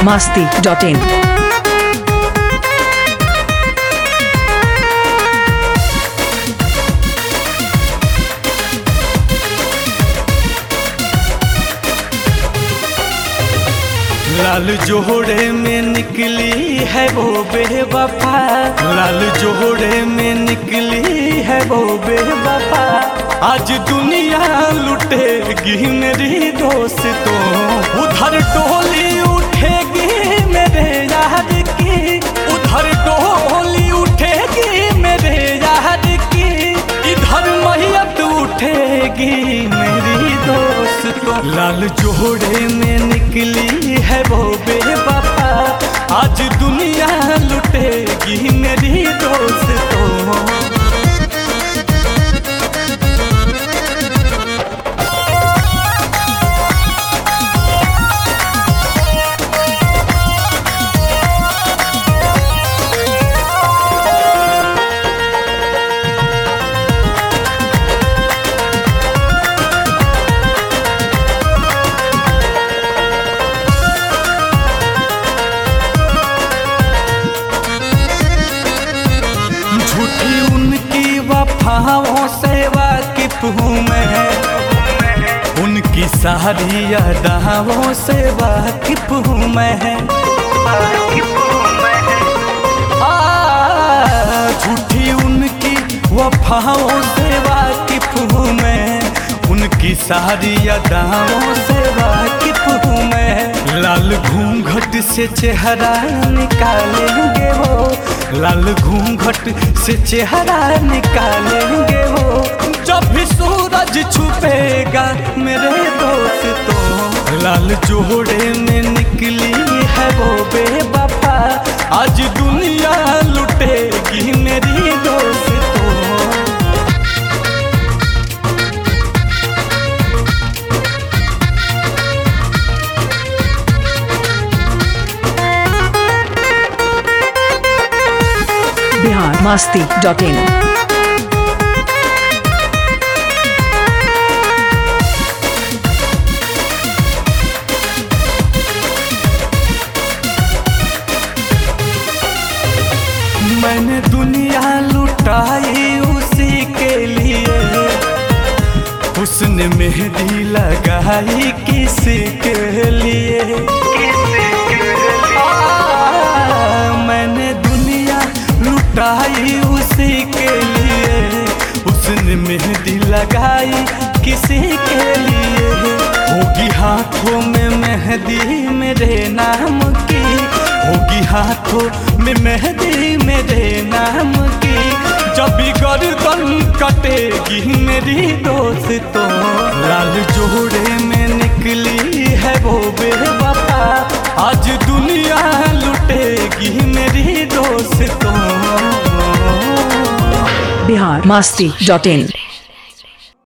biharmasti.in लाल जोड़े में निकली है वो बेवफा, लाल जोड़े में निकली है वो बेवफा। आज दुनिया लुटेगी मेरी दोस्तों, उधर टोली उठेगी मेरे यार की, उधर टोली उठेगी मेरे यार की, इधर मैयत उठेगी मेरी दोस्तों। लाल जोड़े में निकली है वो बेवफा, आज दुनिया लुटेगी मेरी दोस्तों। झूठी उनकी वफाओं से वाकिफ हूँ मैं, उनकी सारी अदाओं से वाकिफ हूँ मैं। झूठी उनकी वफाओं से वाकिफ हूँ मैं, उनकी सारी अदाओं से वाकिफ हूँ मैं। लाल घूंघट से चेहरा निकालेंगे वो, लाल घूंघट से चेहरा निकालेंगे वो, जब भी सूरज छुपेगा मेरे दोस्तों। लाल जोड़े में निकली है वो बेवफा, आज दुनिया लुटेगी मेरी दोस्तों। biharmasti.in मैंने दुनिया लुटाई उसी के लिए, उसने मेहंदी लगाई किसी के लिए। मैंने दुनिया लुटाई उसी के लिए, उसने मेहंदी लगाई किसी के लिए। होगी हाथों में मेहंदी मेरे नाम की, होगी हाथों में मेहंदी मेरे नाम की, जब भी गर्दन कटेगी मेरी दोस्तों। लाल जोड़े में निकली है वो बेवफा, आज दुनिया लुटेगी मेरी दोस्तों। biharmasti.in